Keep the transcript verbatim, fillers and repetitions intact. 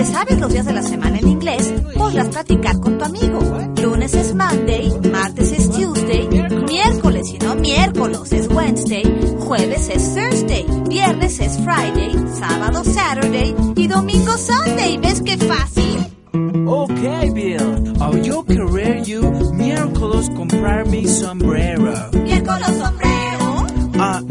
te sabes los días de la semana en inglés, podrás platicar con tu amigo. Lunes es Monday, martes es Tuesday, miércoles y no miércoles es Wednesday, jueves es Thursday, viernes es Friday, sábado Saturday y domingo Sunday. ¿Ves qué fácil? Okay, Bill. Oh, yo querer you miércoles comprar mi sombrero. ¿Miércoles sombrero? Ah,